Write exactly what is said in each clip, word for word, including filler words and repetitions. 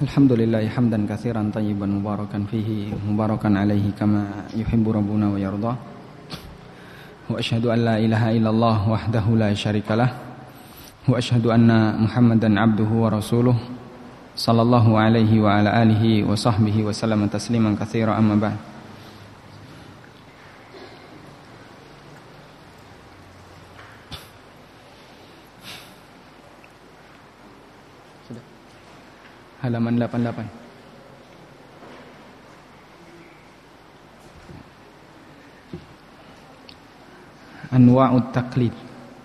Alhamdulillah hamdan katsiran tayyiban mubarakan fihi mubarakan alaihi kama yuhibbu rabbuna wa yarda. Wa asyhadu an la ilaha illallah wahdahu la syarikalah wa asyhadu anna Muhammadan abduhu wa rasuluh sallallahu alaihi wa ala alihi wa sahbihi wa sallama tasliman katsiran amma ba'd. Halaman delapan puluh delapan. Anwa'ut taqlid.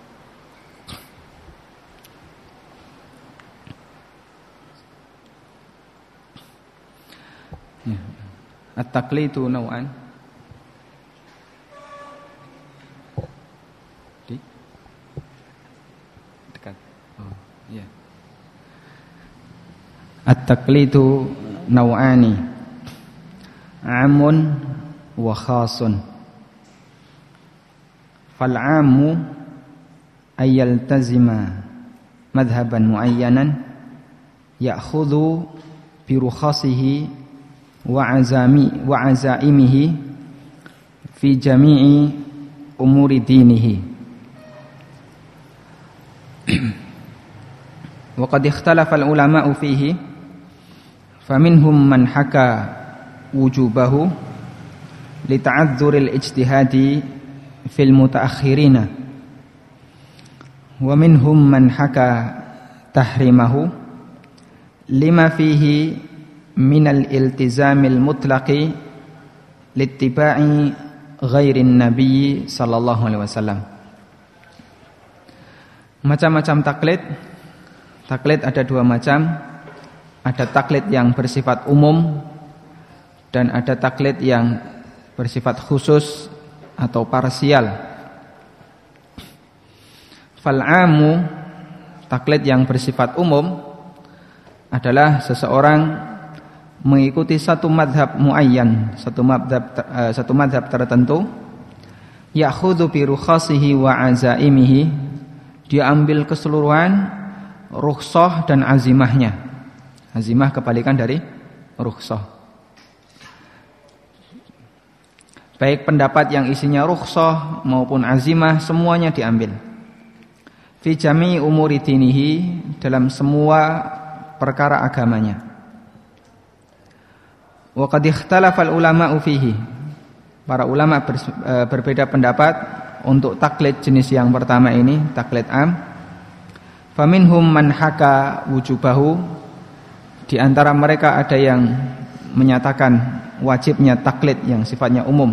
Ya. At-taqlidu naw'an. Di dekat. Oh, ya. At-taqlidu naw'ani, 'amun wa khasun. Fal-'ammu ay yaltazima madhhaban muayyanan ya'khudhu bi rukhasihi wa 'azami wa 'azaimihi fi jami'i umuri dinihi. Wa qad ikhtalafa al-ulama'u fihi faminhum man haka wujubahu lita'adzuril ijtihadi fil mutaakhirina wa minhum man haka tahrimahu lima fihi minal iltizamil mutlaqi littiba'i ghairin nabiyyi sallallahu alaihi wasallam. Macam-macam taklid. Taklid ada dua macam. Ada taklid yang bersifat umum dan ada taklid yang bersifat khusus atau parsial. Fal'amu, taklid yang bersifat umum adalah seseorang mengikuti satu madhab muayyan, satu madhab satu madhab tertentu, ya'khudhu bi rukhasihi wa 'azaimihi, dia ambil keseluruhan rukhsah dan azimahnya. Azimah kebalikan dari rukhsah. Baik pendapat yang isinya rukhsah maupun azimah semuanya diambil. Fi jami'i umuri dinihi, dalam semua perkara agamanya. Wa qad ikhtalafa al-ulama'u fihi. Para ulama ber, e, berbeda pendapat untuk taklid jenis yang pertama ini, taklid am. Faminhum man haka wujubahu. Di antara mereka ada yang menyatakan wajibnya taklid yang sifatnya umum.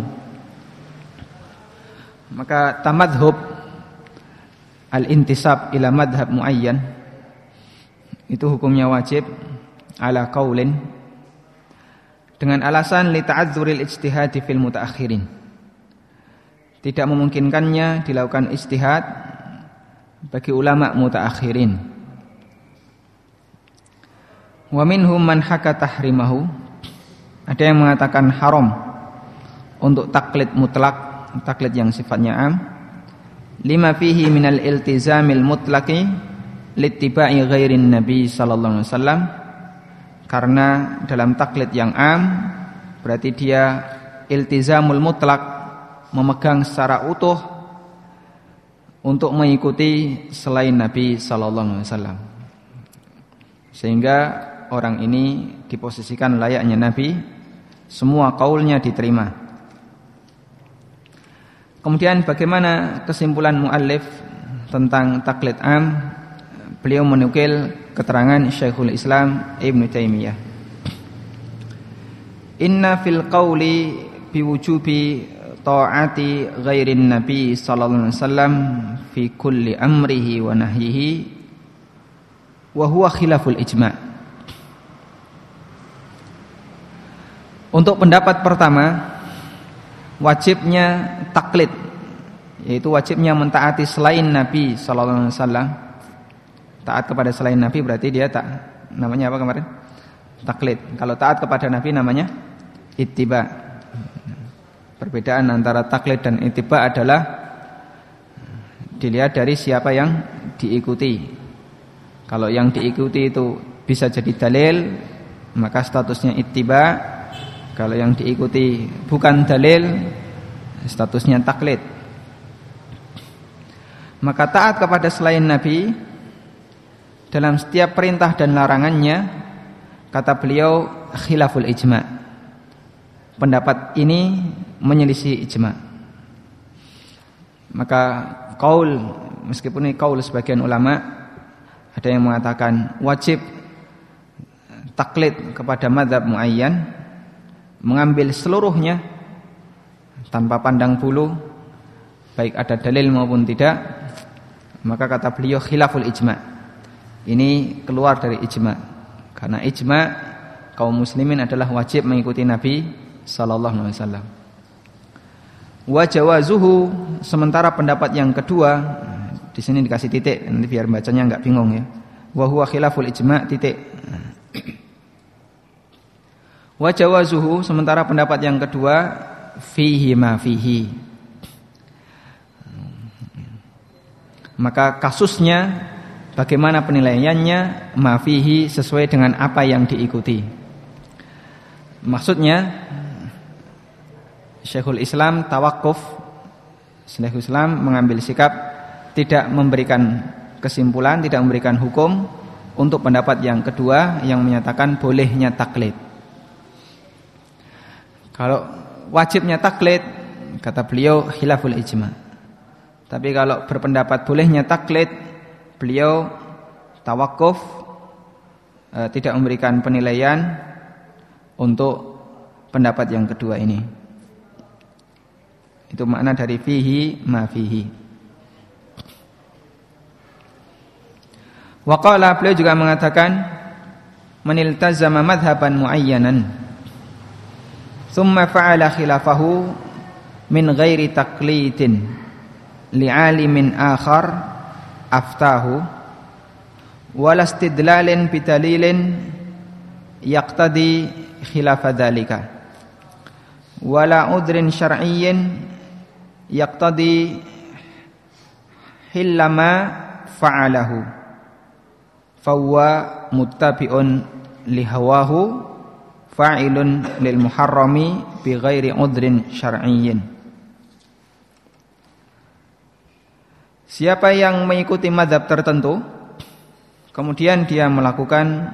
Maka tamadhub al-intisab ila madhab muayyan itu hukumnya wajib ala qaulin dengan alasan li ta'adzuril ijtihadi fil mutaakhirin. Tidak memungkinkannya dilakukan ijtihad bagi ulama mutaakhirin. Wa minhum man haka tahrimahu, ada yang mengatakan haram untuk taklid mutlak, taklid yang sifatnya am, lima fihi minal iltizamil mutlaqi littiba'i ghairin nabi sallallahu alaihi wasallam, karena dalam taklid yang am berarti dia iltizamul mutlak, memegang secara utuh untuk mengikuti selain Nabi sallallahu alaihi wasallam, sehingga orang ini diposisikan layaknya Nabi, semua kaulnya diterima. Kemudian bagaimana kesimpulan muallif tentang taklid am? Beliau menukil keterangan Syekhul Islam Ibnu Taimiyah. Inna fil qawli biwujubi ta'ati ghairin nabi sallallahu alaihi wasallam fi kulli amrihi wa nahyihi wa huwa khilaful ijma'. Untuk pendapat pertama, wajibnya taklid, yaitu wajibnya mentaati selain Nabi sallallahu alaihi wasallam. Taat kepada selain Nabi berarti dia tak namanya apa kemarin? Taklid. Kalau taat kepada Nabi namanya ittiba. Perbedaan antara taklid dan ittiba adalah dilihat dari siapa yang diikuti. Kalau yang diikuti itu bisa jadi dalil, maka statusnya ittiba. Kalau yang diikuti bukan dalil, statusnya taklid. Maka taat kepada selain Nabi dalam setiap perintah dan larangannya, kata beliau, khilaful ijma'. Pendapat ini menyelisih ijma'. Maka qaul, meskipun ini qaul sebagian ulama, ada yang mengatakan wajib taklid kepada mazhab muayyan, mengambil seluruhnya tanpa pandang bulu, baik ada dalil maupun tidak. Maka kata beliau khilaful ijma'. Ini keluar dari ijma'. Karena ijma' kaum muslimin adalah wajib mengikuti Nabi sallallahu alaihi wasallam. Wa jawazuhu, sementara pendapat yang kedua, di sini dikasih titik nanti biar bacanya enggak bingung ya. Wa huwa khilaful ijma' titik. Wa jawazuhu, sementara pendapat yang kedua, fihi ma fihi. Maka kasusnya bagaimana penilaiannya, ma fihi, sesuai dengan apa yang diikuti. Maksudnya Syekhul Islam tawakuf, Syekhul Islam mengambil sikap tidak memberikan kesimpulan, tidak memberikan hukum untuk pendapat yang kedua yang menyatakan bolehnya taklid. Kalau wajibnya taklid, kata beliau khilaful ijma'. Tapi kalau berpendapat bolehnya taklid, beliau tawakuf, e, tidak memberikan penilaian untuk pendapat yang kedua ini. Itu makna dari fihi ma fihi. Waqala, beliau juga mengatakan, maniltazama madhaban muayyanan thumma fa'ala khilafahu min ghairi taqlidin li'alimin akhar aftahu wala istidlalin bidalilin yaqtadi khilafa dhalika wala udrin syar'iyyin yaqtadi hillama fa'alahu fahuwa muttabi'un lihawahu fa'ilun lil muharrami bi ghairi udrin syar'iyyin. Siapa yang mengikuti mazhab tertentu kemudian dia melakukan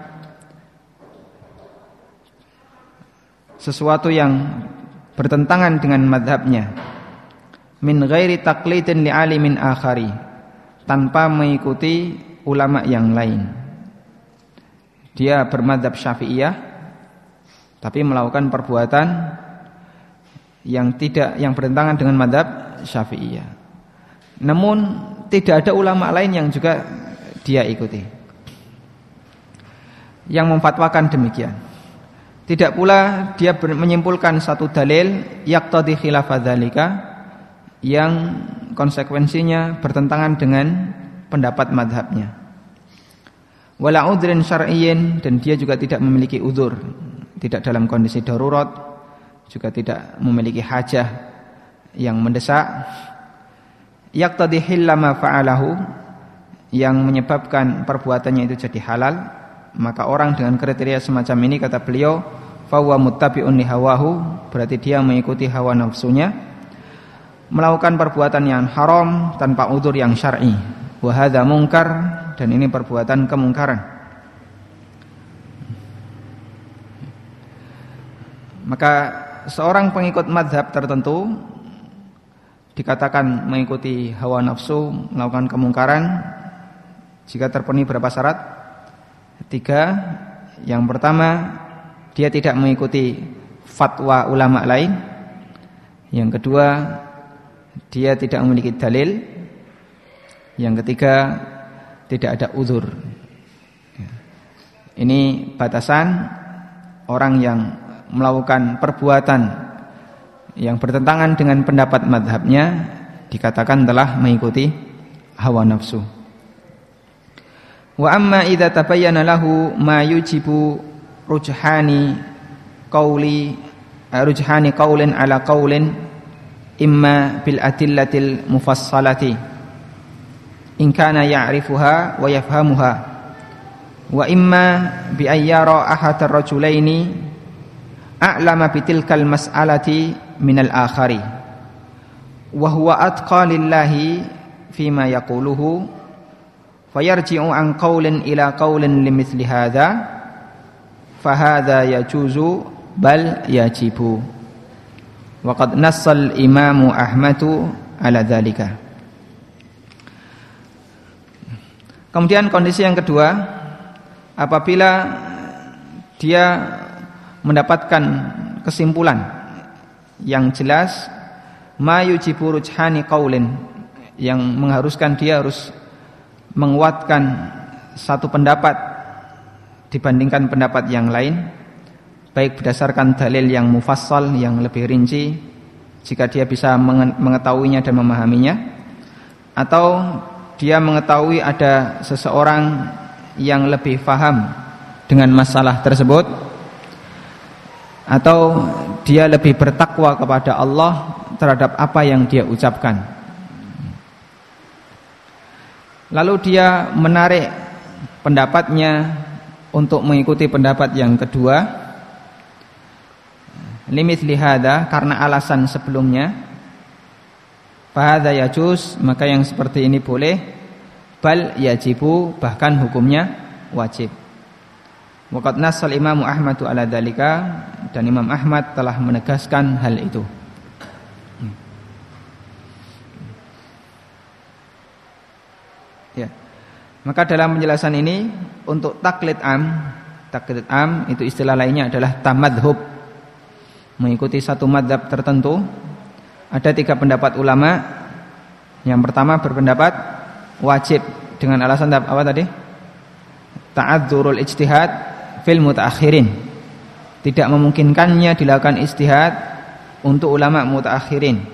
sesuatu yang bertentangan dengan mazhabnya, min ghairi taqlidin li alimin akhari, tanpa mengikuti ulama yang lain. Dia bermadzhab Syafi'iyah tapi melakukan perbuatan yang tidak yang bertentangan dengan mazhab Syafi'iyah. Namun tidak ada ulama lain yang juga dia ikuti, yang memfatwakan demikian. Tidak pula dia menyimpulkan satu dalil yaqtadi khilafa dzalika, yang konsekuensinya bertentangan dengan pendapat mazhabnya. Wala udrin syar'iyyin, dan dia juga tidak memiliki udzur, tidak dalam kondisi darurat, juga tidak memiliki hajah yang mendesak. Yaqtadi hillama fa'alahu, yang menyebabkan perbuatannya itu jadi halal. Maka orang dengan kriteria semacam ini, kata beliau, fahuwa muttabi'un li hawahu, berarti dia mengikuti hawa nafsunya, melakukan perbuatan yang haram tanpa udzur yang syar'i. Wa hadza munkar, dan ini perbuatan kemungkaran. Maka seorang pengikut mazhab tertentu dikatakan mengikuti hawa nafsu, melakukan kemungkaran jika terpenuhi berapa syarat? Tiga. Yang pertama, dia tidak mengikuti fatwa ulama lain. Yang kedua, dia tidak memiliki dalil. Yang ketiga, tidak ada uzur. Ini batasan orang yang melakukan perbuatan yang bertentangan dengan pendapat mazhabnya, dikatakan telah mengikuti hawa nafsu. Wa amma idza tabayyana lahu ma yujibu rujhani qauli rujhani qaulin ala qaulin imma bil adillatil mufassalati in kana ya'rifuha wa yafhamuha wa imma bi ayyara ahadar rajulaini a'lama bitilkal mas'alati minal akhari wa huwa atqa lillahi fima yaquluhu fayarji'u an qawlin ila qawlin limithli hadha fahadha yajuzu bal yajibu wa qad nassal imamu Ahmadu ala dhalika. Kemudian kondisi yang kedua, apabila dia mendapatkan kesimpulan yang jelas ma yujibu rujhani qaulin, yang mengharuskan dia harus menguatkan satu pendapat dibandingkan pendapat yang lain, baik berdasarkan dalil yang mufassal, yang lebih rinci jika dia bisa mengetahuinya dan memahaminya, atau dia mengetahui ada seseorang yang lebih faham dengan masalah tersebut, atau dia lebih bertakwa kepada Allah terhadap apa yang dia ucapkan. Lalu dia menarik pendapatnya untuk mengikuti pendapat yang kedua, limithli hadza, karena alasan sebelumnya, fahadza yajuz, maka yang seperti ini boleh, bal yajibu, bahkan hukumnya wajib. Waqad nassal imamu Ahmadu ala dzalika, dan Imam Ahmad telah menegaskan hal itu. Ya. Maka dalam penjelasan ini untuk taklid am, taklid am itu istilah lainnya adalah tamadhub, mengikuti satu madhab tertentu. Ada tiga pendapat ulama. Yang pertama berpendapat wajib dengan alasan apa tadi? Ta'adzurul ijtihad fil mutaakhirin, tidak memungkinkannya dilakukan ijtihad untuk ulama mutaakhirin.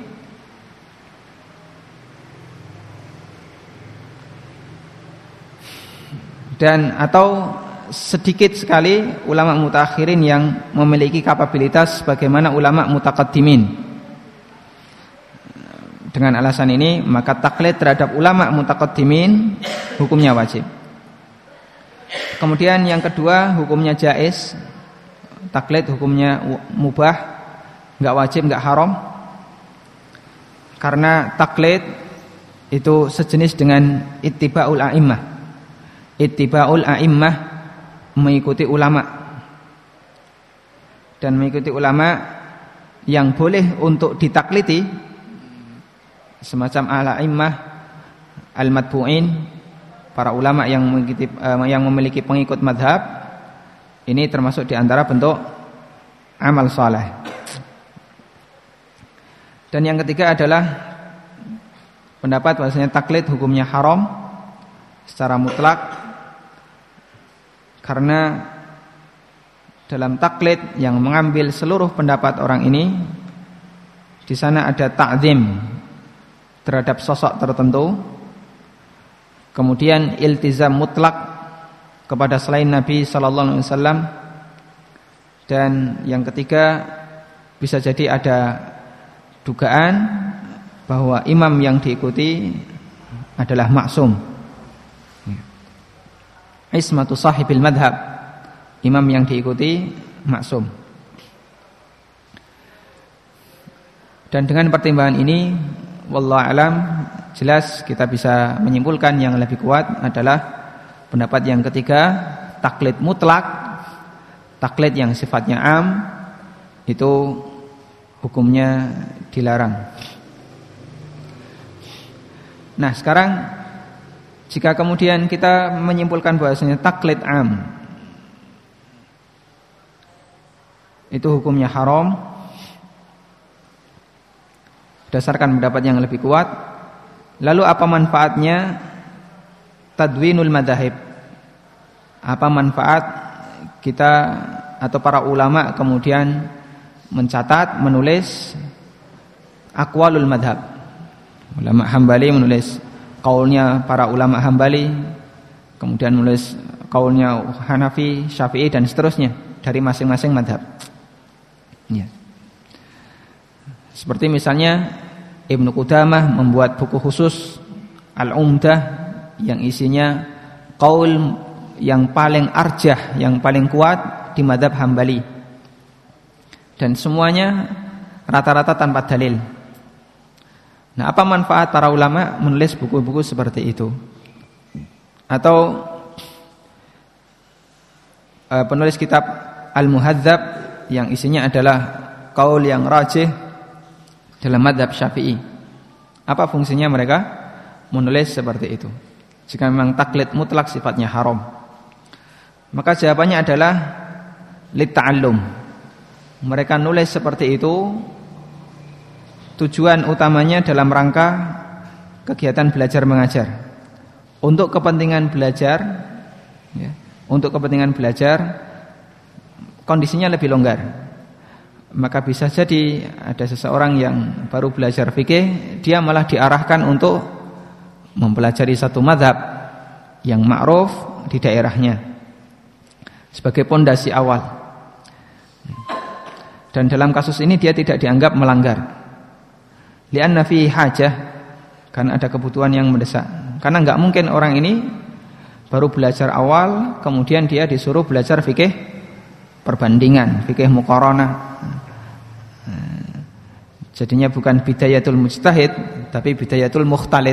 Dan atau sedikit sekali ulama mutaakhirin yang memiliki kapabilitas bagaimana ulama mutaqaddimin. Dengan alasan ini maka taklid terhadap ulama mutaqaddimin hukumnya wajib. Kemudian yang kedua hukumnya jaiz, taklid hukumnya mubah, enggak wajib, enggak haram. Karena taklid itu sejenis dengan ittiba'ul a'immah. Ittiba'ul a'immah, mengikuti ulama. Dan mengikuti ulama yang boleh untuk ditakliti semacam al-a'immah al-matbu'in, para ulama yang memiliki, yang memiliki pengikut madhab, ini termasuk di antara bentuk amal saleh. Dan yang ketiga adalah pendapat bahwasanya taklid hukumnya haram secara mutlak, karena dalam taklid yang mengambil seluruh pendapat orang ini, di sana ada ta'zim terhadap sosok tertentu, kemudian iltizam mutlak kepada selain Nabi sallallahu alaihi wasallam, dan yang ketiga bisa jadi ada dugaan bahwa imam yang diikuti adalah maksum. Ismatu sahibil madhab, imam yang diikuti maksum. Dan dengan pertimbangan ini, wallahu alam, jelas kita bisa menyimpulkan yang lebih kuat adalah pendapat yang ketiga, taklid mutlak, taklid yang sifatnya am, itu hukumnya dilarang. Nah, sekarang jika kemudian kita menyimpulkan bahwasanya taklid am itu hukumnya haram berdasarkan pendapat yang lebih kuat, lalu apa manfaatnya tadwinul madzahib? Apa manfaat kita atau para ulama kemudian mencatat, menulis aqwalul madhab? Ulama Hambali menulis kaulnya para ulama Hambali, kemudian menulis kaulnya Hanafi, Syafi'i, dan seterusnya dari masing-masing madhab. Ya. Seperti misalnya Ibnu Qudamah membuat buku khusus Al-Umdah yang isinya qaul yang paling arjah, yang paling kuat di mazhab Hambali. Dan semuanya rata-rata tanpa dalil. Nah, apa manfaat para ulama menulis buku-buku seperti itu? Atau uh, penulis kitab Al-Muhadzab yang isinya adalah qaul yang rajih dalam mazhab Syafi'i. Apa fungsinya mereka menulis seperti itu? Jika memang taklid mutlak sifatnya haram, maka jawabannya adalah litta'allum. Mereka nulis seperti itu tujuan utamanya dalam rangka kegiatan belajar mengajar. Untuk kepentingan belajar ya, untuk kepentingan belajar kondisinya lebih longgar. Maka bisa jadi ada seseorang yang baru belajar fikih, dia malah diarahkan untuk mempelajari satu mazhab yang ma'ruf di daerahnya sebagai pondasi awal. Dan dalam kasus ini dia tidak dianggap melanggar. Li'anna fihi hajah, karena ada kebutuhan yang mendesak. Karena enggak mungkin orang ini baru belajar awal kemudian dia disuruh belajar fikih perbandingan, fikih muqaranah. Jadinya bukan bidayatul mujtahid tapi bidayatul mukhtalid.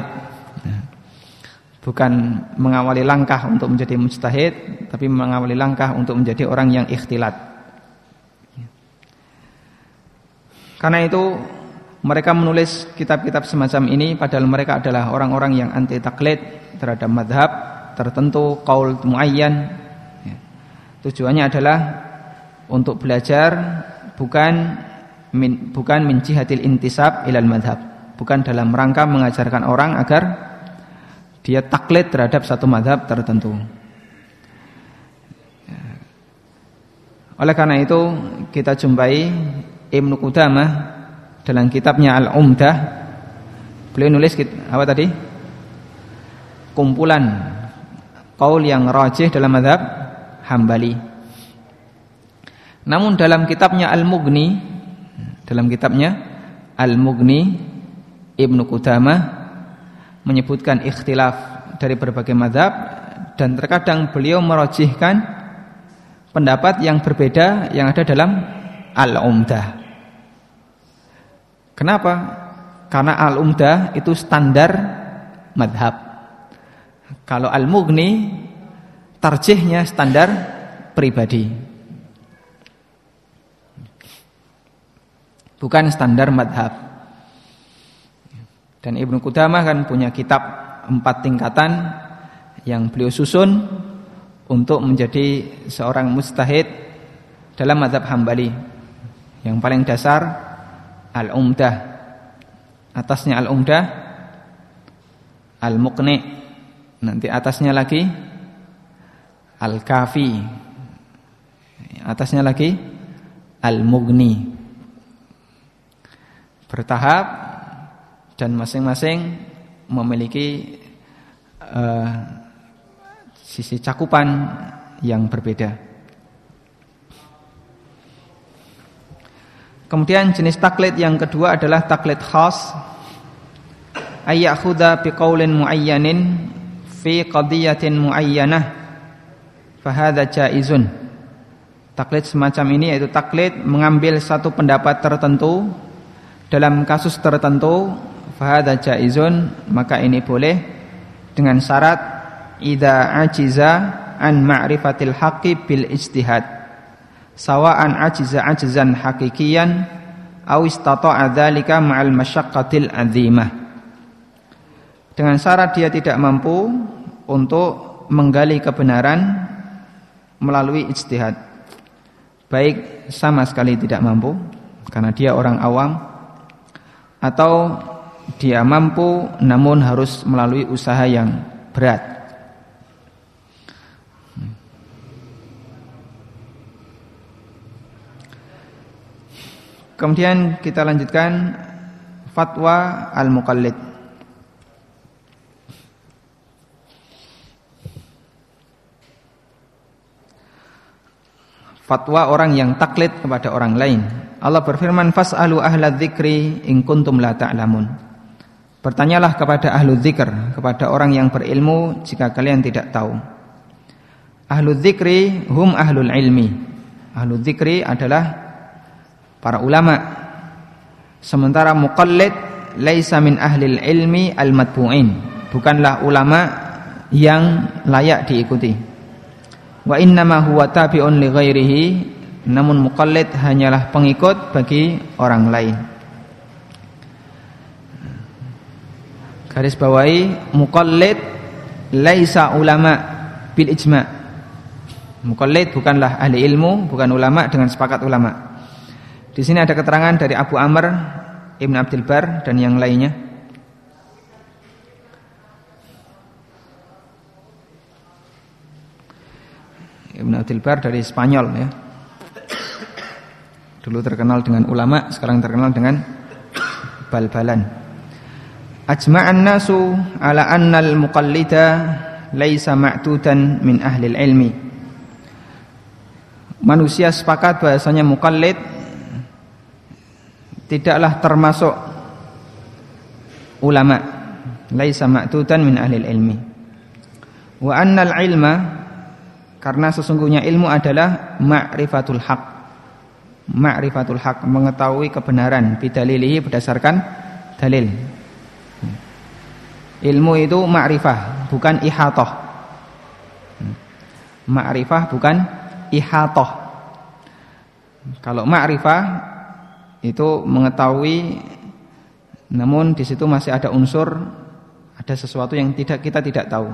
Bukan mengawali langkah untuk menjadi mujtahid, tapi mengawali langkah untuk menjadi orang yang ikhtilat. Karena itu mereka menulis kitab-kitab semacam ini padahal mereka adalah orang-orang yang anti taklid terhadap madhab tertentu, qaul muayyan. Tujuannya adalah untuk belajar bukan min, bukan min jihatil intisab ilal madhab, bukan dalam rangka mengajarkan orang agar dia taklid terhadap satu madhab tertentu. Oleh karena itu kita jumpai Ibnu Qudamah dalam kitabnya Al-Umdah, beliau nulis apa tadi? Kumpulan qaul yang rajih dalam mazhab Hambali. Namun dalam kitabnya Al-Mughni, dalam kitabnya Al-Mughni, Ibnu Qudamah menyebutkan ikhtilaf dari berbagai mazhab dan terkadang beliau merajihkan pendapat yang berbeda yang ada dalam Al-Umdah. Kenapa? Karena Al-Umdah itu standar madhab. Kalau Al-Mughni tarjihnya standar pribadi, bukan standar madhab. Dan Ibnu Qudamah kan punya kitab empat tingkatan yang beliau susun untuk menjadi seorang mujtahid dalam mazhab Hambali. Yang paling dasar Al-Umdah, atasnya Al-Umdah Al-Muqni, nanti atasnya lagi Al-Kafi, atasnya lagi Al-Mughni. Bertahap dan masing-masing memiliki uh, sisi cakupan yang berbeda. Kemudian jenis taklid yang kedua adalah taklid khas, ayyakhudha biqaulin muayyanin fi qadiyatin muayyanah fahadha jaizun. Taklid semacam ini yaitu taklid mengambil satu pendapat tertentu dalam kasus tertentu, fahadha jaizun, maka ini boleh dengan syarat idza ajiza an ma'rifatil haqqi bil ijtihad, sawa'an ajiza ajzan hakikiyan aw istata'a dzalika ma'al masyaqqatil azimah. Dengan syarat dia tidak mampu untuk menggali kebenaran melalui ijtihad, baik sama sekali tidak mampu karena dia orang awam, atau dia mampu namun harus melalui usaha yang berat. Kemudian kita lanjutkan fatwa al-muqallid. Fatwa orang yang taklid kepada orang lain. Allah berfirman, fas'alu ahla dzikri in kuntum la ta'lamun. Bertanyalah kepada ahlu dzikr, kepada orang yang berilmu jika kalian tidak tahu. Ahlul dzikri hum ahlul ilmi. Ahlul dzikri adalah para ulama. Sementara muqallid laisa min ahlil ilmi al-matbu'in. Bukanlah ulama yang layak diikuti. Wa innama huwa tabi'un li ghairihi, namun muqallid hanyalah pengikut bagi orang lain. Garis bawahi, muqallid laisa ulama bil ijma'. Muqallid bukanlah ahli ilmu, bukan ulama dengan sepakat ulama. Di sini ada keterangan dari Abu Amr Ibn Abdul Bar dan yang lainnya. Ibn Abdul Bar dari Spanyol ya. Dulu terkenal dengan ulama, sekarang terkenal dengan bal-balan. Ajma'an nasu ala annal muqallida laisa ma'tudan min ahli ilmi. Manusia sepakat bahasanya muqallid tidaklah termasuk ulama, laisa ma'tudan min ahli ilmi. Wa annal ilma, karena sesungguhnya ilmu adalah ma'rifatul haq. Ma'rifatul haq, mengetahui kebenaran, bidalilihi, berdasarkan dalil. Ilmu itu ma'rifah, bukan ihatah. Ma'rifah bukan ihatah. Kalau ma'rifah itu mengetahui, namun di situ masih ada unsur, ada sesuatu yang tidak kita tidak tahu.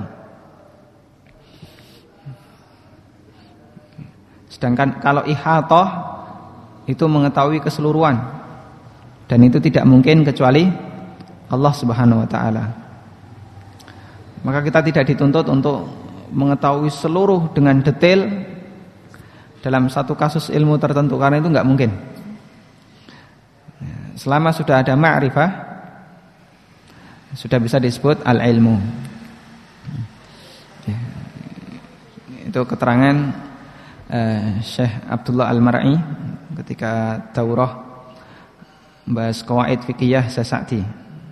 Sedangkan kalau ihatah itu mengetahui keseluruhan, dan itu tidak mungkin kecuali Allah Subhanahu wa taala. Maka kita tidak dituntut untuk mengetahui seluruh dengan detail dalam satu kasus ilmu tertentu, karena itu enggak mungkin. Selama sudah ada ma'rifah, sudah bisa disebut al-ilmu. Itu keterangan uh, Syekh Abdullah Al-Mar'i ketika daurah bahas qawaid fiqhiyah Sa'di.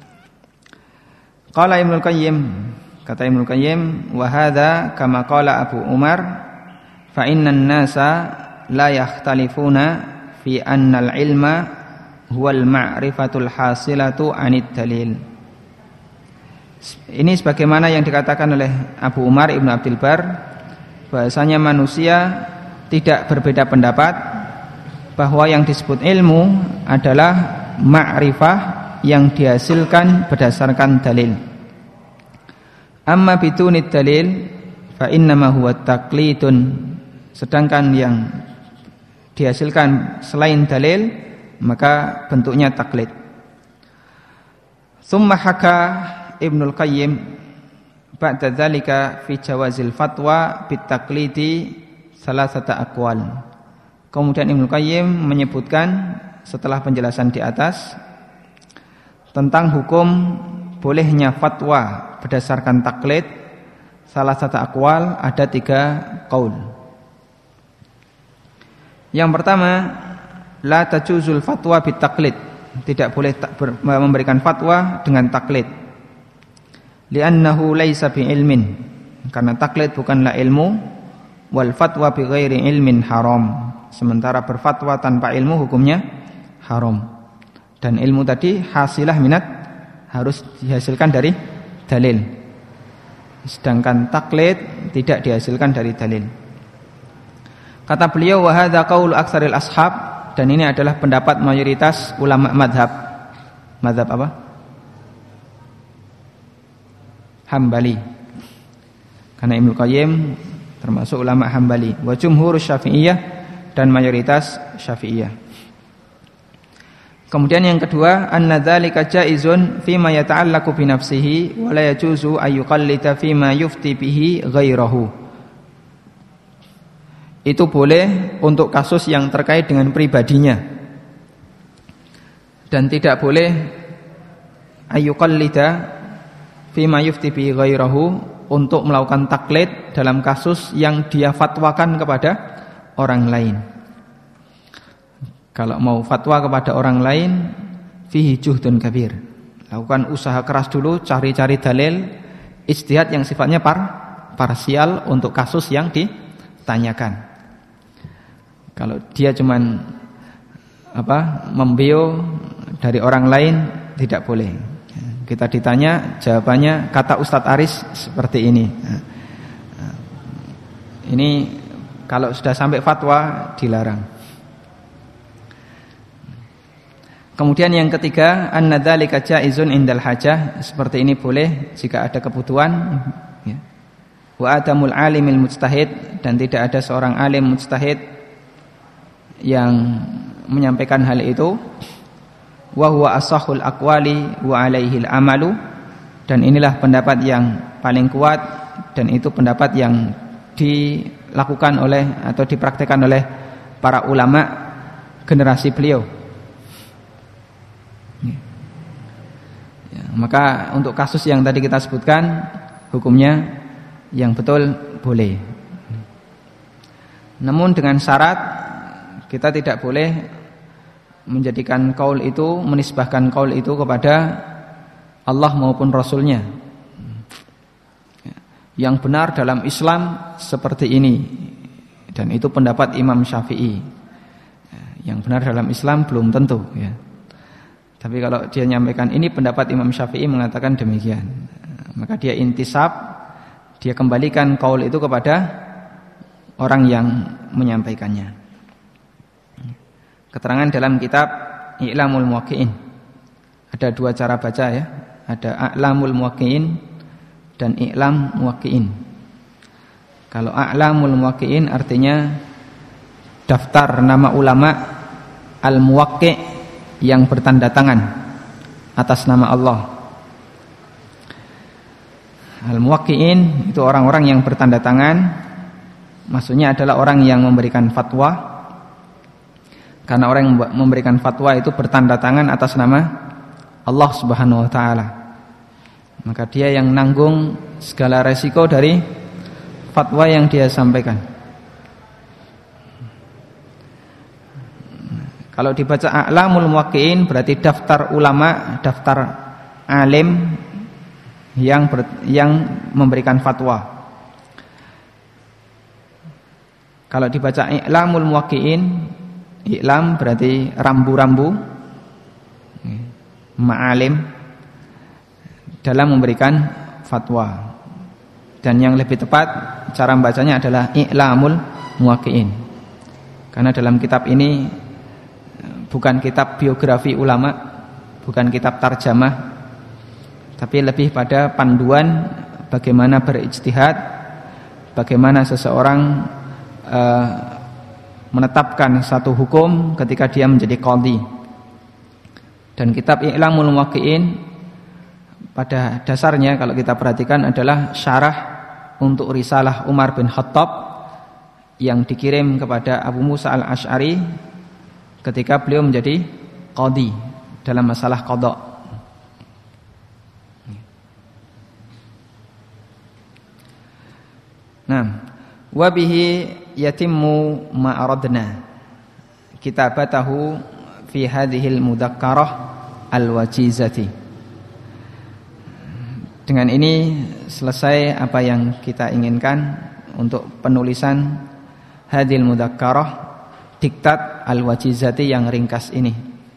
Qala Ibnu Qayyim, kata Ibnu Qayyim, wa hadza kama qala Abu Umar, fa innan nasa la yakhtalifuna fi anna al-ilma huwal ma'rifatul hasilatu 'anid dalil. Ini sebagaimana yang dikatakan oleh Abu Umar Ibnu Abdul Bar, bahasanya manusia tidak berbeda pendapat bahwa yang disebut ilmu adalah ma'rifah yang dihasilkan berdasarkan dalil. Amma bidunid dalil fa innama huwa taqlidun, sedangkan yang dihasilkan selain dalil maka bentuknya taklid. Tsumma haka Ibnul Qayyim ba'da dzalika fi jawazil fatwa bit taqlidi salasata aqwal. Kemudian Ibnul Qayyim menyebutkan setelah penjelasan di atas tentang hukum bolehnya fatwa berdasarkan taklid, salah satu aqwal, ada tiga qaul. Yang pertama, la tajuzul fatwa bit taklid, tidak boleh memberikan fatwa dengan taklid. Li'annahu laisa bi ilmin, karena taklid bukanlah ilmu. Wal fatwa bi ghairi ilmin haram, sementara berfatwa tanpa ilmu hukumnya haram. Dan ilmu tadi hasilah minat, harus dihasilkan dari dalil. Sedangkan taklid tidak dihasilkan dari dalil. Kata beliau, wa hadza qaulu aktsaril ashab, dan ini adalah pendapat mayoritas ulama madhab. Madhab apa? Hambali. Karena Ibnu Qayyim termasuk ulama Hambali. Wa jumhur Syafi'iyah, dan mayoritas Syafi'iyah. Kemudian yang kedua, anna dzalika jaizun fima yata'allaqu bi nafsihi wa la yajuzu ay yuqallida fima yufti bihi ghairahu. Itu boleh untuk kasus yang terkait dengan pribadinya, dan tidak boleh ay yuqallida fima yufti bihi ghairahu, untuk melakukan taklid dalam kasus yang dia fatwakan kepada orang lain. Kalau mau fatwa kepada orang lain, fihi juhdun kabir, lakukan usaha keras dulu, cari-cari dalil, ijtihad yang sifatnya par, parsial untuk kasus yang di, tanyakan. Kalau dia cuman apa membio dari orang lain tidak boleh. Kita ditanya, jawabannya kata Ustadz Aris seperti ini. Ini kalau sudah sampai fatwa dilarang. Kemudian yang ketiga, anna dzalika jaizun indal hajah, seperti ini boleh jika ada kebutuhan, ya. Wa adamul alimil mujtahid, dan tidak ada seorang alim mujtahid yang menyampaikan hal itu. Wa huwa ashahul aqwali wa alaihil amalu, dan inilah pendapat yang paling kuat dan itu pendapat yang dilakukan oleh atau dipraktikkan oleh para ulama generasi beliau. Ya, maka untuk kasus yang tadi kita sebutkan hukumnya yang betul boleh. Namun dengan syarat kita tidak boleh menjadikan kaul itu, menisbahkan kaul itu kepada Allah maupun Rasulnya. Yang benar dalam Islam seperti ini, dan itu pendapat Imam Syafi'i. Yang benar dalam Islam belum tentu, ya. Tapi kalau dia menyampaikan ini pendapat Imam Syafi'i mengatakan demikian, maka dia intisab, dia kembalikan kaul itu kepada orang yang menyampaikannya. Keterangan dalam kitab I'lamul Muwaqqi'in. Ada dua cara baca, ya. Ada A'lamul Muwaqqi'in dan I'lam Muwaqqi'in. Kalau A'lamul Muwaqqi'in artinya daftar nama ulama al-muwaqqi' yang bertanda tangan atas nama Allah. Al-muwaqqi'in itu orang-orang yang bertanda tangan, maksudnya adalah orang yang memberikan fatwa. Karena orang yang memberikan fatwa itu bertanda tangan atas nama Allah Subhanahu wa taala. Maka dia yang nanggung segala resiko dari fatwa yang dia sampaikan. Kalau dibaca A'lamul Muwaqqi'in berarti daftar ulama, daftar alim yang ber, yang memberikan fatwa. Kalau dibaca I'lamul Muwaqqi'in, I'lam berarti rambu-rambu, ma'alim dalam memberikan fatwa. Dan yang lebih tepat cara membacanya adalah I'lamul Muwaqqi'in. Karena dalam kitab ini bukan kitab biografi ulama, bukan kitab tarjamah, tapi lebih pada panduan bagaimana berijtihad, bagaimana seseorang uh, menetapkan satu hukum ketika dia menjadi qadhi. Dan kitab I'lamul Muwaqqi'in pada dasarnya kalau kita perhatikan adalah syarah untuk risalah Umar bin Khattab yang dikirim kepada Abu Musa al-Asy'ari ketika beliau menjadi qadhi dalam masalah qada. Nah, wa bihi yatimmu ma aradna kitabatahu fi hadhil mudakkarah al-wajizati. Dengan ini selesai apa yang kita inginkan untuk penulisan hadhil mudakkarah, diktat al-wajizati yang ringkas ini.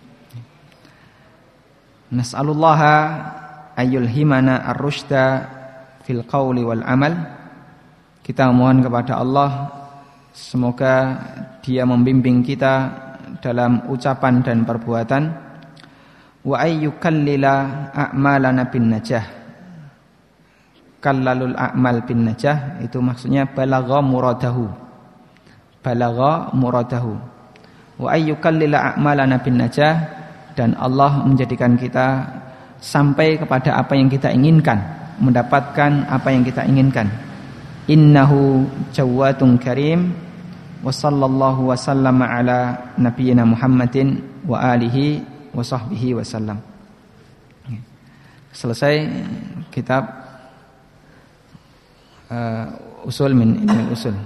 Nas'alullaha ayyulhimana ar-rusyda fil qawli wal amal. Kita mohon kepada Allah semoga Dia membimbing kita dalam ucapan dan perbuatan. Wa ayyukallila a'malana bin najah. Kallalul a'mal bin najah itu maksudnya balagha muradahu. Balagha muradahu. Wa ayyukallila a'malana bin najah, dan Allah menjadikan kita sampai kepada apa yang kita inginkan, mendapatkan apa yang kita inginkan. Innahu jawadun karim. Wa sallallahu wa sallama ala nabiyyina Muhammadin wa alihi wa sahbihi wa sallam. Selesai kitab uh, usul min ilmi usul.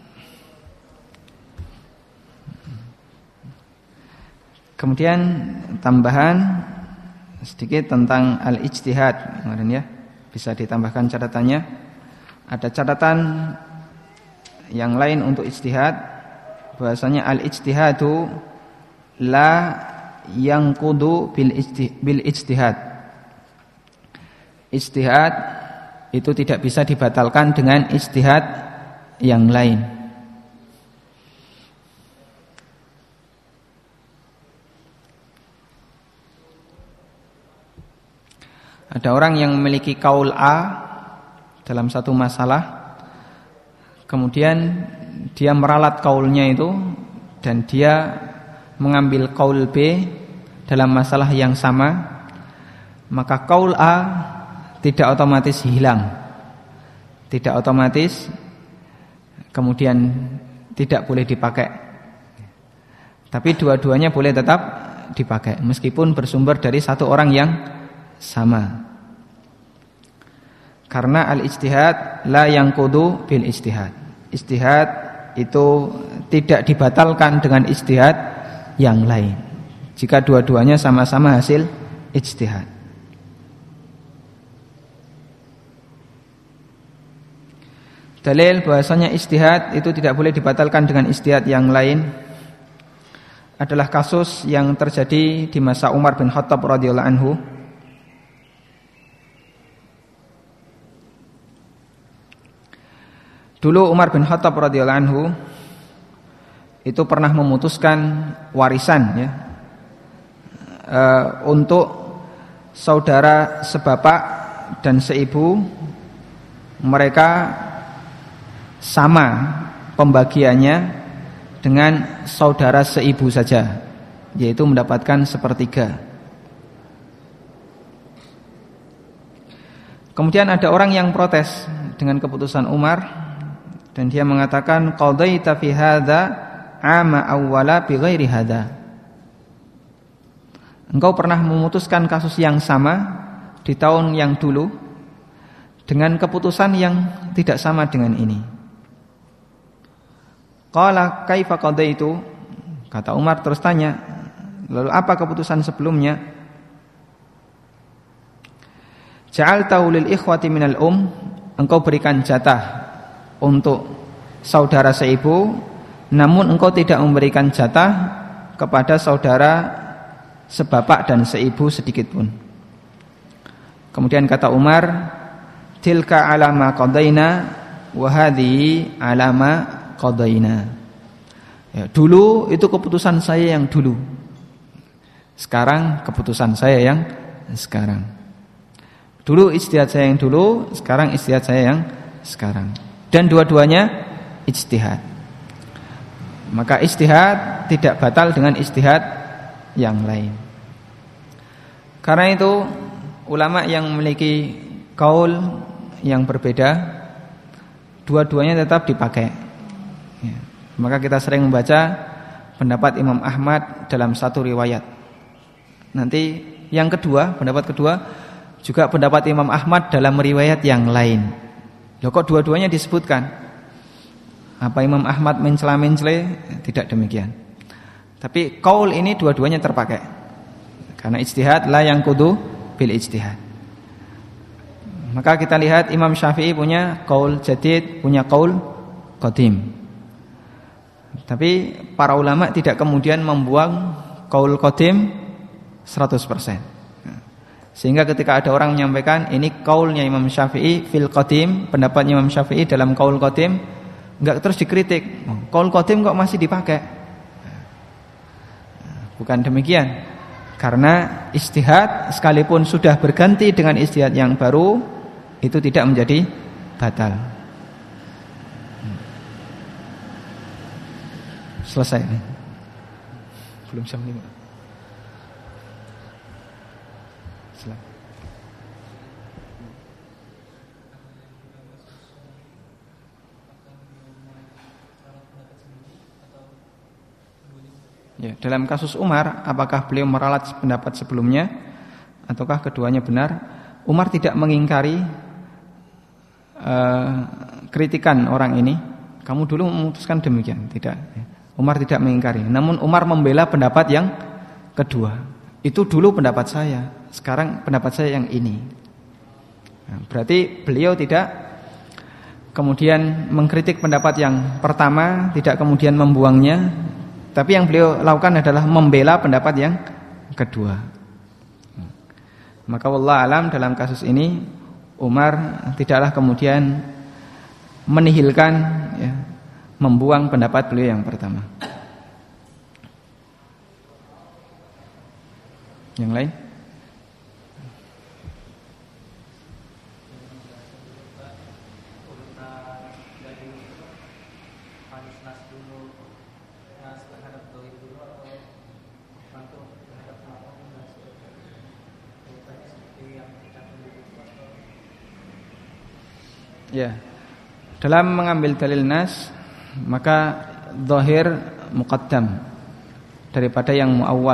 Kemudian tambahan sedikit tentang al-ijtihad kemarin, ya. Bisa ditambahkan catatannya. Ada catatan yang lain untuk ijtihad, bahasanya al-ijtihadu la yanqudu bil ijtihad. Ijtihad itu tidak bisa dibatalkan dengan ijtihad yang lain. Ada orang yang memiliki kaul A dalam satu masalah, kemudian dia meralat kaulnya itu dan dia mengambil kaul B dalam masalah yang sama, maka kaul A tidak otomatis hilang, tidak otomatis kemudian tidak boleh dipakai, tapi dua-duanya boleh tetap dipakai meskipun bersumber dari satu orang yang sama. Karena al-ijtihad la yanqudu bil ijtihad. Ijtihad itu tidak dibatalkan dengan ijtihad yang lain jika dua-duanya sama-sama hasil ijtihad. Dalil bahasanya ijtihad itu tidak boleh dibatalkan dengan ijtihad yang lain adalah kasus yang terjadi di masa Umar bin Khattab radhiyallahu anhu. Dulu Umar bin Khattab radhiyallahu anhu itu pernah memutuskan warisan ya, e, untuk saudara sebapak dan seibu, mereka sama pembagiannya dengan saudara seibu saja, yaitu mendapatkan sepertiga. Kemudian ada orang yang protes dengan keputusan Umar, dan dia mengatakan qadaita fi hadza ama awwala bi ghairi hadza. Engkau pernah memutuskan kasus yang sama di tahun yang dulu dengan keputusan yang tidak sama dengan ini. Qala kaifa qadaitu? Kata Umar terus tanya, lalu apa keputusan sebelumnya? Ja'altahu lil ikhwati minal um, engkau berikan jatah untuk saudara seibu, namun engkau tidak memberikan jatah kepada saudara sebapak dan seibu sedikit pun. Kemudian kata Umar, tilka alama qadaina wa hadhihi alama qadaina. Ya, dulu itu keputusan saya yang dulu, sekarang keputusan saya yang sekarang. Dulu ijtihad saya yang dulu, sekarang ijtihad saya yang sekarang. Dan dua-duanya ijtihad. Maka ijtihad tidak batal dengan ijtihad yang lain. Karena itu ulama yang memiliki kaul yang berbeda, dua-duanya tetap dipakai ya. Maka kita sering membaca pendapat Imam Ahmad dalam satu riwayat. Nanti yang kedua, pendapat kedua juga pendapat Imam Ahmad dalam riwayat yang lain. Loh, kok dua-duanya disebutkan? Apa Imam Ahmad mencela-mencela? Tidak demikian. Tapi kaul ini dua-duanya terpakai. Karena ijtihad la yanqudu bil ijtihad. Maka kita lihat Imam Syafi'i punya kaul jadid, punya kaul qadim. Tapi para ulama tidak kemudian membuang kaul qadim seratus persen. Sehingga ketika ada orang menyampaikan ini kaulnya Imam Syafi'i fil qadim, pendapatnya Imam Syafi'i dalam kaul qadim, enggak terus dikritik. Kaul qadim kok masih dipakai? Bukan demikian. Karena ijtihad sekalipun sudah berganti dengan ijtihad yang baru, itu tidak menjadi batal. Selesai. Belum jam lima. Ya, dalam kasus Umar, apakah beliau meralat pendapat sebelumnya ataukah keduanya benar? Umar tidak mengingkari uh, kritikan orang ini. Kamu dulu memutuskan demikian, tidak. Umar tidak mengingkari. Namun Umar membela pendapat yang kedua. Itu dulu pendapat saya, sekarang pendapat saya yang ini. Nah, berarti beliau tidak kemudian mengkritik pendapat yang pertama, tidak kemudian membuangnya, tapi yang beliau lakukan adalah membela pendapat yang kedua. Maka wallahu alam dalam kasus ini Umar tidaklah kemudian menihilkan, ya, membuang pendapat beliau yang pertama. Yang lain? Ya. Dalam mengambil dalil nas, maka zahir muqaddam daripada yang muawwal.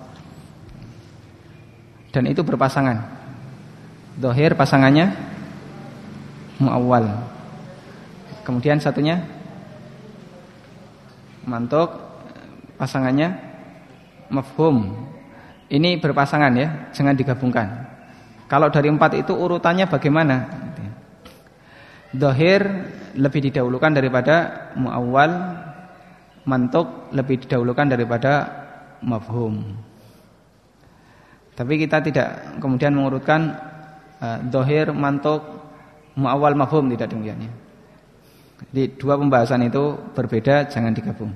Dan itu berpasangan. Zahir pasangannya muawwal. Kemudian satunya mantuk, pasangannya mafhum. Ini berpasangan ya, jangan digabungkan. Kalau dari empat itu urutannya bagaimana? Zahir lebih didahulukan daripada muawwal, mantuk lebih didahulukan daripada mafhum. Tapi kita tidak kemudian mengurutkan uh, zahir, mantuk, muawwal, mafhum, tidak demikian ya. Jadi dua pembahasan itu berbeda, jangan digabung.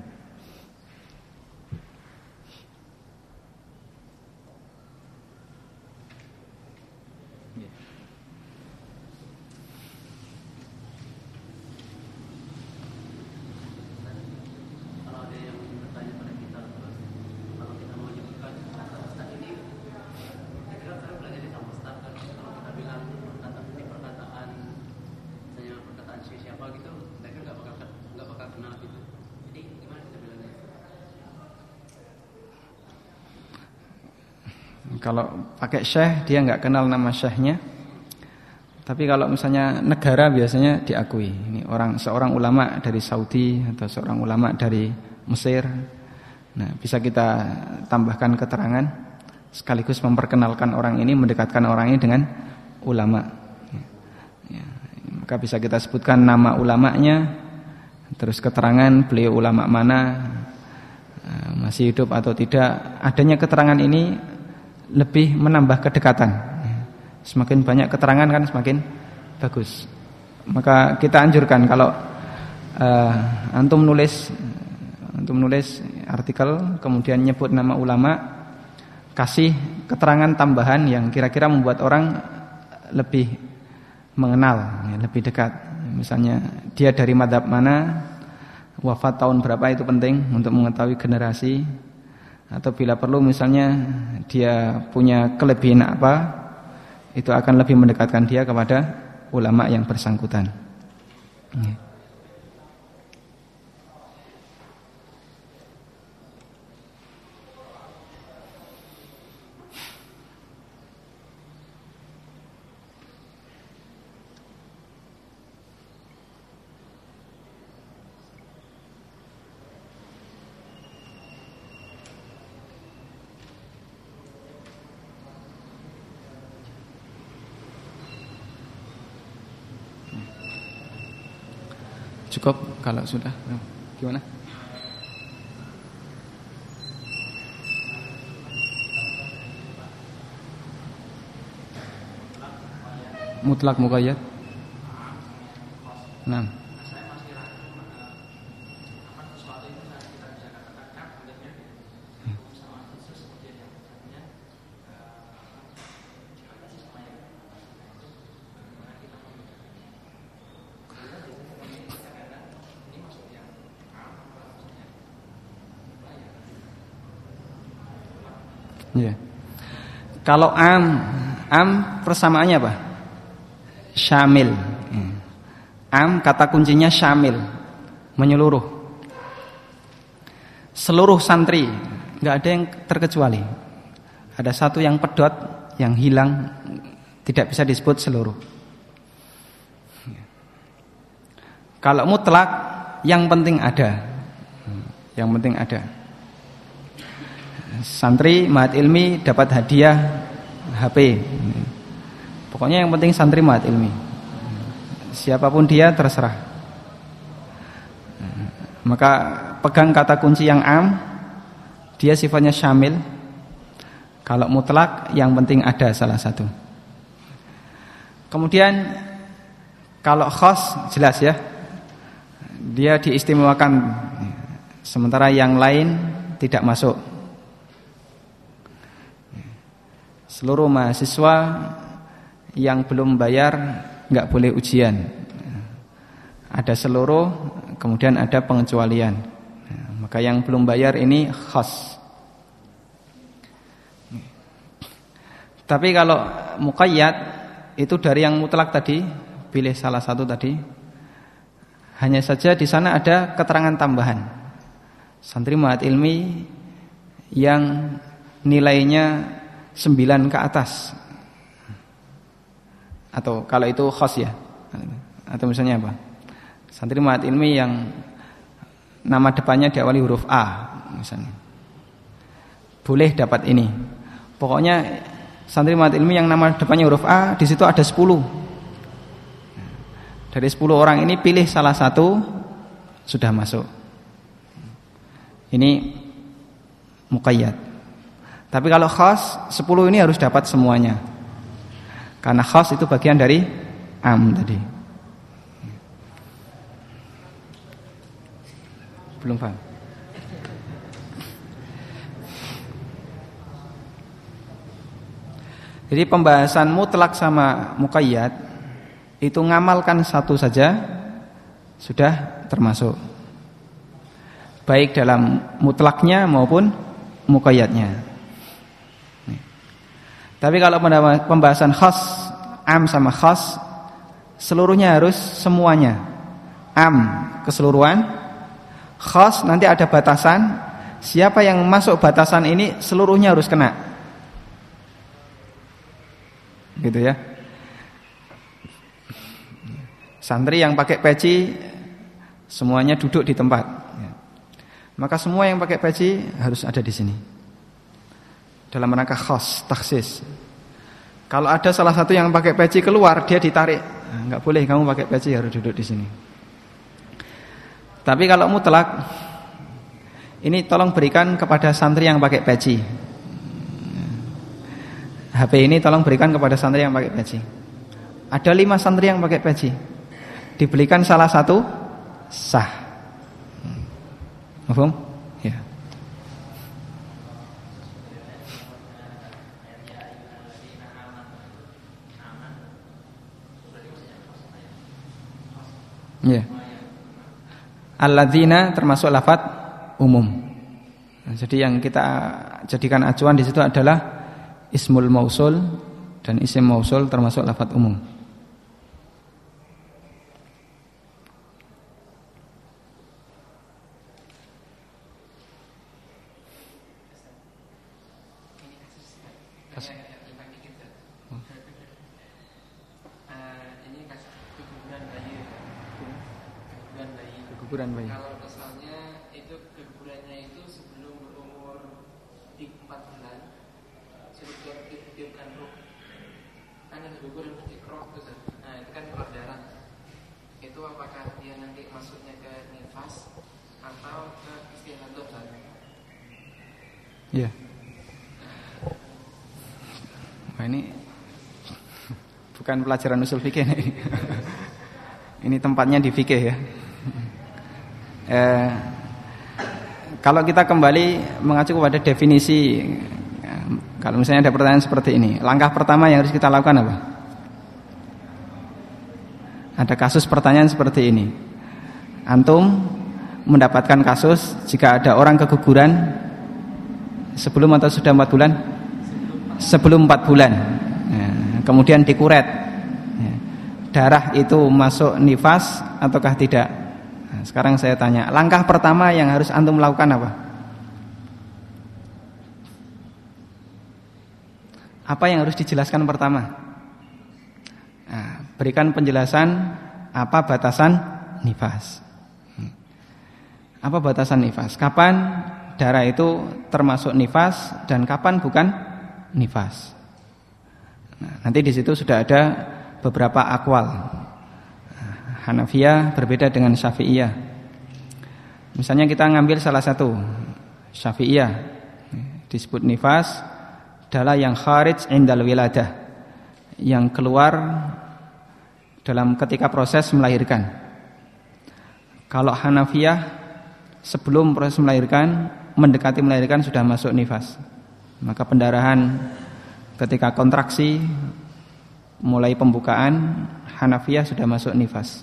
Kalau pakai syekh dia nggak kenal nama syekhnya. Tapi kalau misalnya negara biasanya diakui. Ini orang seorang ulama dari Saudi atau seorang ulama dari Mesir. Nah, bisa kita tambahkan keterangan sekaligus memperkenalkan orang ini, mendekatkan orang ini dengan ulama. Ya, maka bisa kita sebutkan nama ulamanya, terus keterangan beliau ulama mana, masih hidup atau tidak. Adanya keterangan ini lebih menambah kedekatan. Semakin banyak keterangan kan semakin bagus. Maka kita anjurkan kalau uh, antum nulis antum nulis artikel kemudian nyebut nama ulama, kasih keterangan tambahan yang kira-kira membuat orang lebih mengenal, ya, lebih dekat. Misalnya dia dari madhab mana, wafat tahun berapa, itu penting untuk mengetahui generasi. Atau bila perlu misalnya dia punya kelebihan apa, itu akan lebih mendekatkan dia kepada ulama yang bersangkutan. Cukup kalau sudah. Gimana? Mutlak muqayyad. Nah. Ya. Kalau am, am persamaannya apa? Syamil. Am kata kuncinya syamil, menyeluruh. Seluruh santri, nggak ada yang terkecuali. Ada satu yang pedot, yang hilang, tidak bisa disebut seluruh. Kalau mutlak, yang penting ada, yang penting ada. Santri Mahat Ilmi dapat hadiah H P. Pokoknya yang penting santri Mahat Ilmi. siapapun dia terserah. Maka pegang kata kunci yang am, dia sifatnya syamil. Kalau mutlak yang penting ada salah satu. Kemudian kalau khas jelas ya, dia diistimewakan, sementara yang lain tidak masuk. Seluruh mahasiswa yang belum bayar nggak boleh ujian. Ada seluruh, kemudian ada pengecualian. Maka yang belum bayar ini khas. Tapi kalau muqayyad itu dari yang mutlak tadi, pilih salah satu tadi. Hanya saja di sana ada keterangan tambahan. Santri ma'had ilmi yang nilainya sembilan ke atas. Atau kalau itu khas ya. Atau misalnya apa? Santri ma'had ilmi yang nama depannya diawali huruf A misalnya. Boleh dapat ini. Pokoknya santri ma'had ilmi yang nama depannya huruf A, di situ ada sepuluh. Dari sepuluh orang ini pilih salah satu, sudah masuk. Ini muqayyad. Tapi kalau khas, sepuluh ini harus dapat semuanya. Karena khas itu bagian dari am tadi. Belum paham? Jadi pembahasan mutlak sama muqayyad itu ngamalkan satu saja sudah termasuk, baik dalam mutlaknya maupun muqayyadnya. Tapi kalau pembahasan khas, am sama khas, seluruhnya harus semuanya. Am keseluruhan, khas nanti ada batasan. Siapa yang masuk batasan ini seluruhnya harus kena. Gitu ya. Santri yang pakai peci semuanya duduk di tempat. Maka semua yang pakai peci harus ada di sini. Dalam rangka khas, taksis. Kalau ada salah satu yang pakai peci keluar, dia ditarik. Nah, enggak boleh kamu pakai peci, harus duduk di sini. Tapi kalau mutlak, ini tolong berikan kepada santri yang pakai peci. H P ini tolong berikan kepada santri yang pakai peci. Ada lima santri yang pakai peci. Dibelikan salah satu sah. Paham? Ya. Ya. Alladzina termasuk lafaz umum. Nah, jadi yang kita jadikan acuan di situ adalah ismul mausul, dan isim mausul termasuk lafaz umum. Keguguran bayi. Kalau kesannya itu kegugurannya itu sebelum berumur empat bulan sudah ditiupkan ruh. Kan yang keguguran ikroh itu, nah itu kan keluar darah. Itu apakah dia nanti masuknya ke nifas atau ke istihadah tadi? Iya. Wah, ini bukan pelajaran usul fikih nih. Ini tempatnya di fikih ya. Eh, kalau kita kembali mengacu kepada definisi, kalau misalnya ada pertanyaan seperti ini, langkah pertama yang harus kita lakukan apa? Ada kasus pertanyaan seperti ini. Antum mendapatkan kasus jika ada orang keguguran sebelum atau sudah empat bulan? Sebelum empat bulan. Ya, kemudian dikuret. Ya, darah itu masuk nifas ataukah tidak? Sekarang saya tanya, langkah pertama yang harus antum lakukan apa? Apa yang harus dijelaskan pertama? Nah, berikan penjelasan apa batasan nifas. Apa batasan nifas? Kapan darah itu termasuk nifas dan kapan bukan nifas? Nah, nanti di situ sudah ada beberapa akwal. Hanafiyah berbeda dengan Syafi'iyah. Misalnya kita ngambil salah satu, Syafi'iyah disebut nifas adalah yang kharij indal wiladah, yang keluar dalam ketika proses melahirkan. Kalau Hanafiyah sebelum proses melahirkan, mendekati melahirkan sudah masuk nifas. Maka pendarahan ketika kontraksi mulai pembukaan, Hanafiyah sudah masuk nifas.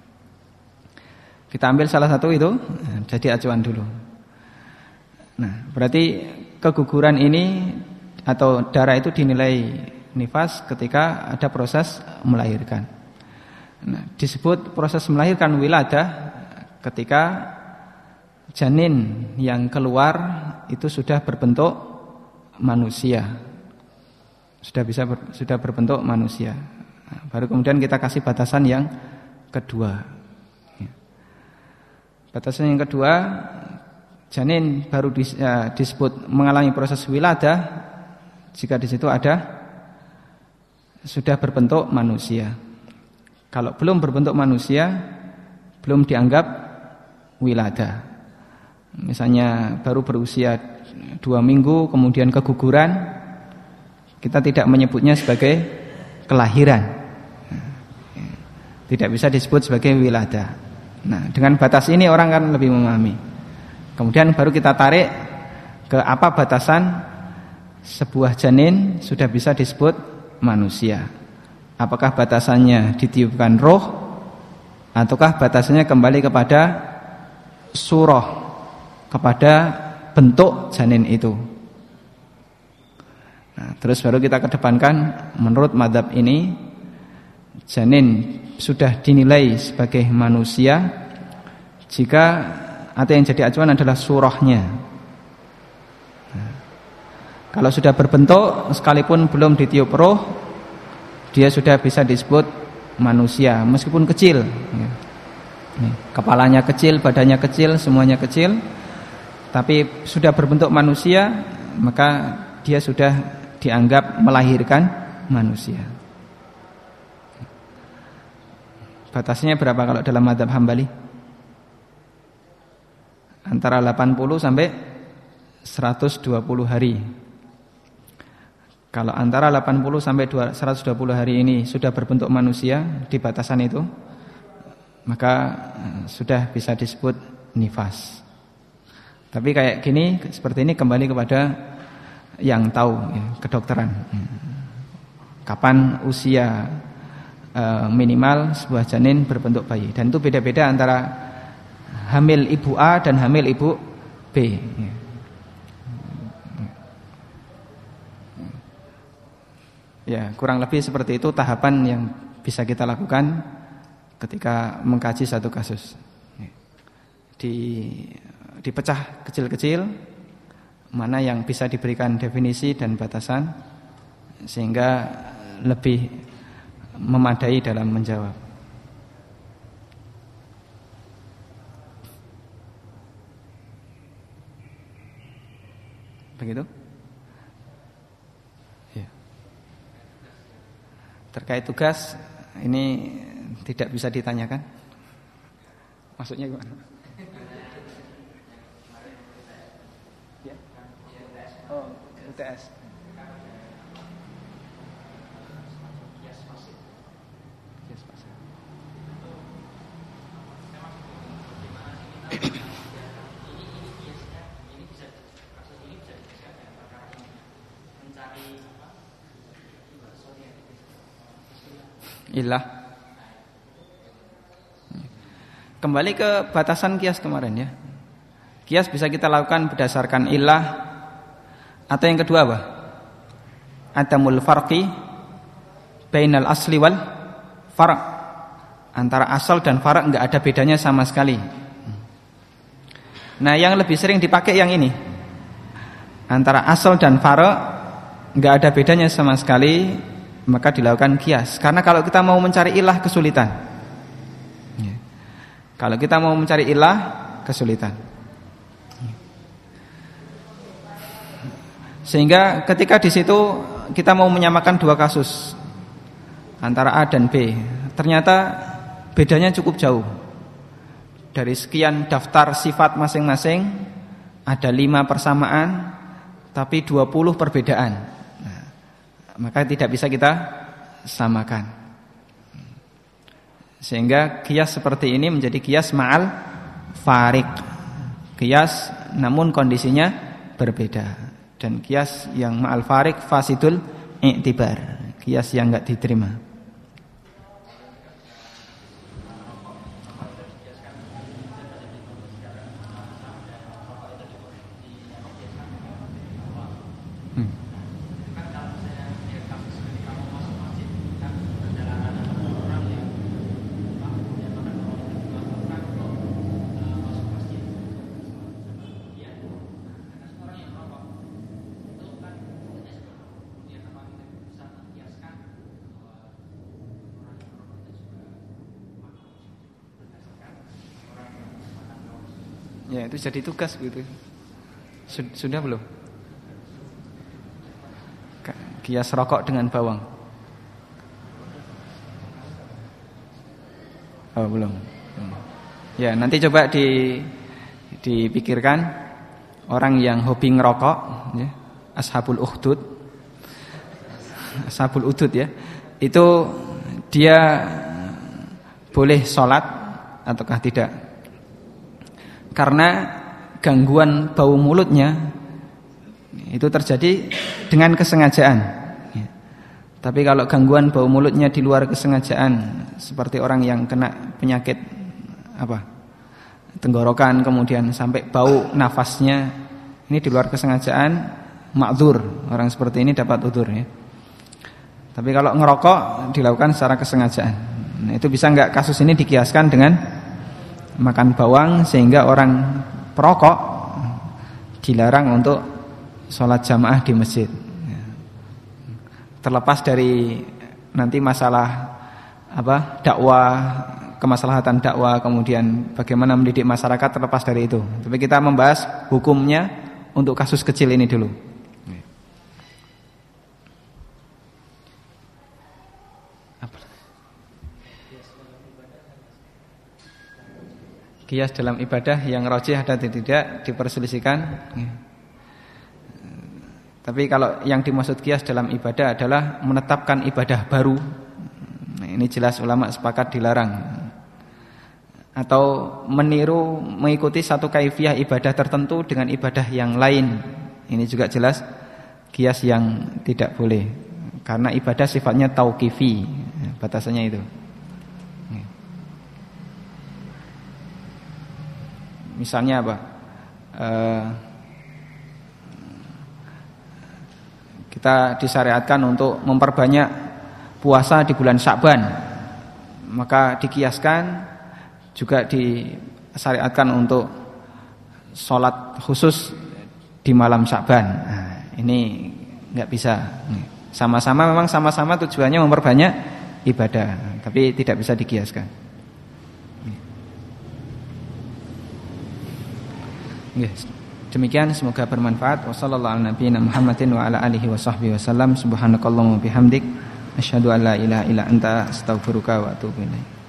Kita ambil salah satu itu jadi acuan dulu. Nah, berarti keguguran ini atau darah itu dinilai nifas ketika ada proses melahirkan. Nah, disebut proses melahirkan wiladah ketika janin yang keluar itu sudah berbentuk manusia, sudah bisa ber, sudah berbentuk manusia. Nah, baru kemudian kita kasih batasan yang kedua. Batasan yang kedua, janin baru dis, ya, disebut mengalami proses wiladah jika di situ ada sudah berbentuk manusia. Kalau belum berbentuk manusia, belum dianggap wiladah. Misalnya baru berusia dua minggu kemudian keguguran, kita tidak menyebutnya sebagai kelahiran, tidak bisa disebut sebagai wiladah. Nah, dengan batas ini orang kan lebih memahami. Kemudian baru kita tarik ke apa batasan sebuah janin sudah bisa disebut manusia. Apakah batasannya ditiupkan roh, ataukah batasannya kembali kepada surah, kepada bentuk janin itu. Nah, terus baru kita kedepankan menurut madzhab ini janin sudah dinilai sebagai manusia jika atau yang jadi acuan adalah surahnya. Nah, kalau sudah berbentuk sekalipun belum ditiup roh, dia sudah bisa disebut manusia meskipun kecil. Nih, kepalanya kecil, badannya kecil, semuanya kecil, tapi sudah berbentuk manusia, maka dia sudah dianggap melahirkan manusia. Batasnya berapa kalau dalam madzhab Hambali? Antara delapan puluh sampai seratus dua puluh hari. Kalau antara delapan puluh sampai seratus dua puluh hari ini sudah berbentuk manusia di batasan itu, maka sudah bisa disebut nifas. Tapi kayak gini, seperti ini kembali kepada yang tahu, ya, kedokteran. Kapan usia minimal sebuah janin berbentuk bayi, dan itu beda-beda antara hamil ibu A dan hamil ibu B. Ya, kurang lebih seperti itu tahapan yang bisa kita lakukan ketika mengkaji satu kasus. Di dipecah kecil-kecil, mana yang bisa diberikan definisi dan batasan sehingga lebih memadai dalam menjawab. Begitu? Ya. Terkait tugas ini tidak bisa ditanyakan. Maksudnya gimana? Ya. Oh, U T S. Ilah. Kembali ke batasan kias kemarin ya. Kias bisa kita lakukan berdasarkan ilah, atau yang kedua apa? Adamul farqi bainal asli wal far'. Antara asal dan far' enggak ada bedanya sama sekali. Nah, yang lebih sering dipakai yang ini. Antara asal dan far' enggak ada bedanya sama sekali, maka dilakukan kias. Karena kalau kita mau mencari ilah kesulitan. Kalau kita mau mencari ilah kesulitan. Sehingga ketika di situ kita mau menyamakan dua kasus antara A dan B, ternyata bedanya cukup jauh. Dari sekian daftar sifat masing-masing ada lima persamaan tapi dua puluh perbedaan. Nah, maka tidak bisa kita samakan. Sehingga qiyas seperti ini menjadi qiyas ma'al fariq. Qiyas namun kondisinya berbeda. Dan qiyas yang ma'al fariq fasidul i'tibar. Qiyas yang enggak diterima. Ya, itu jadi tugas gitu. Sudah belum? Kias rokok dengan bawang. Oh, belum. Ya, nanti coba di dipikirkan orang yang hobi ngerokok ya, ashabul ukhdud. Ashabul udud ya. Itu dia boleh sholat ataukah tidak? Karena gangguan bau mulutnya itu terjadi dengan kesengajaan ya. Tapi kalau gangguan bau mulutnya di luar kesengajaan, seperti orang yang kena penyakit apa tenggorokan kemudian sampai bau nafasnya, ini di luar kesengajaan, ma'dzur. Orang seperti ini dapat udzur ya. Tapi kalau ngerokok dilakukan secara kesengajaan, nah, itu bisa enggak kasus ini dikiaskan dengan makan bawang sehingga orang perokok dilarang untuk sholat jamaah di masjid. Terlepas dari nanti masalah apa dakwah, kemaslahatan dakwah, kemudian bagaimana mendidik masyarakat, terlepas dari itu. Tapi kita membahas hukumnya untuk kasus kecil ini dulu. Qiyas dalam ibadah yang rajih ada atau tidak diperselisihkan. Tapi kalau yang dimaksud qiyas dalam ibadah adalah menetapkan ibadah baru, nah, ini jelas ulama sepakat dilarang. Atau meniru mengikuti satu kaifiyah ibadah tertentu dengan ibadah yang lain, ini juga jelas qiyas yang tidak boleh. Karena ibadah sifatnya tauqifi, batasannya itu. Misalnya apa? Uh, kita disyariatkan untuk memperbanyak puasa di bulan Sya'ban, maka dikiaskan juga disyariatkan untuk sholat khusus di malam Sya'ban. Nah, ini nggak bisa. Sama-sama memang sama-sama tujuannya memperbanyak ibadah, tapi tidak bisa dikiaskan. Yes. Demikian, semoga bermanfaat. Wassallallahu ala nabiyina Muhammadin wa ala alihi wa sahbihi wasallam. Subhanakallahumma bihamdik asyhadu an la ilaha illa anta astaghfiruka wa atubu ilaik.